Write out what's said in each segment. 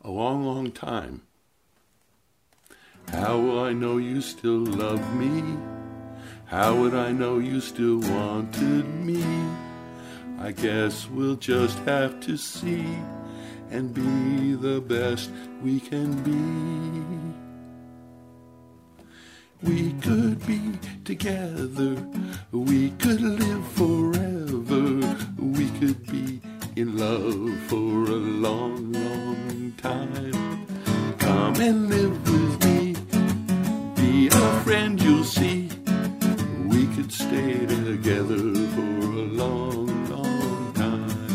a long, long time. How will I know you still love me? How would I know you still wanted me? I guess we'll just have to see and be the best we can be. We could be together, we could live forever, we could be in love for a long, long time. Come and live with me, be a friend you'll see. We could stay together for a long, long time.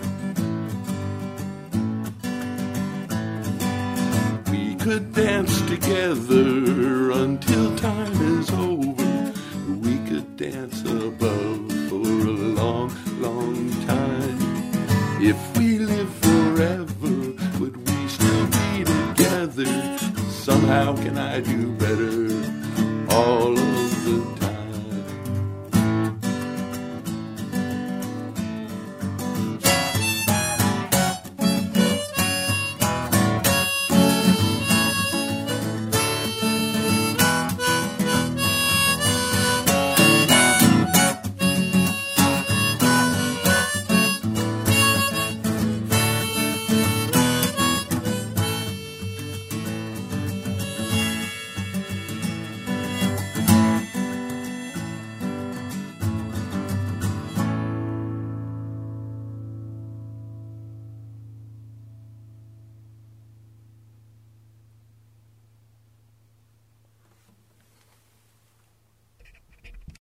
We could dance together until time is over. We could dance above for a long, long time. If we live forever, would we still be together? Somehow can I do better all